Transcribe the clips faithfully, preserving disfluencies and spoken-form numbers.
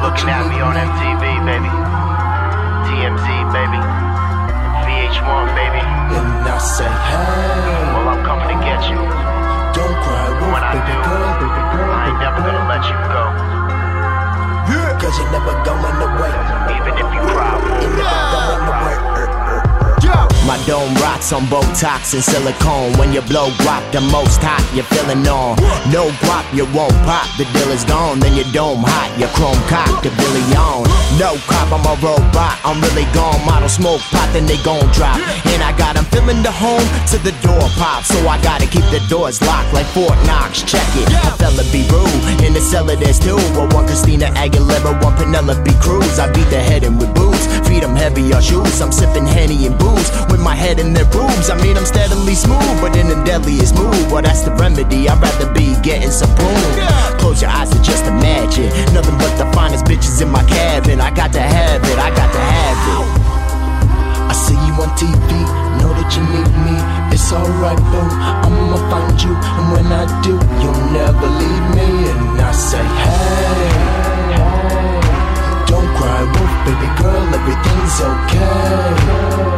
looking at me on M T V, baby. T M Z, baby. V H one, baby. And I say, hey, well, I'm coming to get you. Don't cry, wolf, when I baby do, girl, baby girl. I ain't never gonna let you go. Yeah. Cause you're never going away. Even if you cry, wolf. You're never going away. My dome rocks on Botox and silicone. When you blow guap, the most hot you're feeling on. No guap, you won't pop. The deal is gone, then your dome hot. Your chrome cock, the Billy on. No cop, I'm a robot. I'm really gone. Model smoke pot, then they gon' drop. And I got 'em filling the home to the door pop. So I gotta keep the doors locked like Fort Knox. Check it. A fella be rude. In the cellar there's two. Well, one Christina Aguilera, one Penelope Cruz. I beat the head in with boots. Feed 'em heavy or shoes. I'm sipping Henny and booze. With my head in their boobs, I mean I'm steadily smooth, but in the deadliest move. Well, that's the remedy, I'd rather be getting spooned. Close your eyes and just imagine nothing but the finest bitches in my cabin. I got to have it, I got to have it. I see you on T V, know that you need me. It's alright, boo, I'ma find you. And when I do, you'll never leave me. And I say, hey, hey, don't cry, wolf, baby girl, everything's okay.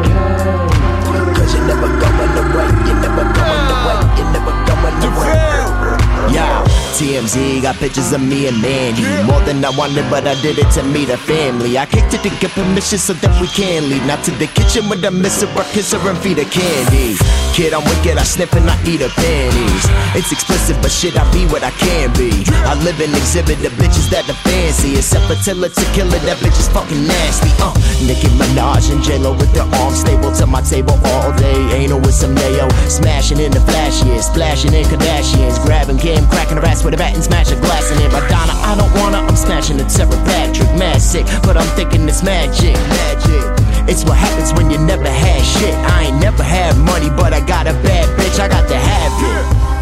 Cause you're never going away, you're never going away, you're never going away. Yo, T M Z got pictures of me and Mandy. More than I wanted, but I did it to meet a family. I kicked it to get permission so that we can leave. Not to the kitchen with a mister or kiss her and feed her candy. Kid, I'm wicked, I sniff and I eat her panties. It's explicit, but shit, I be what I can be. I live and exhibit the bitches that are fancy. Except for Tilla to kill it, that bitch is fucking nasty. Uh, Nicki Minaj and J-Lo with their arms stable to my table all day. Anal with some nail, smashing in the flash, yeah, splashing in Kardashians, grabbing Kim, cracking her ass with a bat and smash a glass in it. Madonna, I don't wanna, I'm smashing it. Sarah Patrick, mad sick, but I'm thinking it's magic, magic. It's what happens when you never had shit. I ain't never had money, but I got a bad bitch, I got to have it.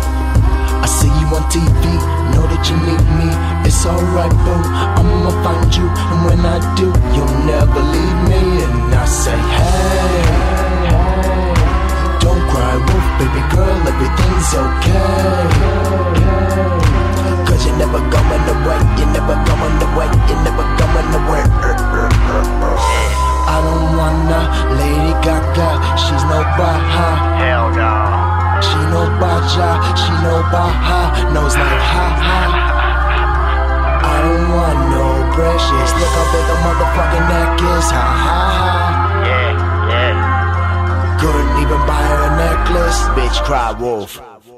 I see you on T V, know that you need me. It's alright, boo, I'ma find you. And when I do, you'll never leave me. And I say, hey, hey, don't cry, wolf, baby girl, everything's okay. Cause you're never going away, you're never going away, you're never going away. I don't wanna Lady Gaga, she's no Baha. Hell no. She no Baja, she no Baha, knows like ha ha. I don't want no precious, look how big a motherfucking neck is, ha ha ha. Yeah, yeah. Couldn't even buy her a necklace. Bitch, cry wolf.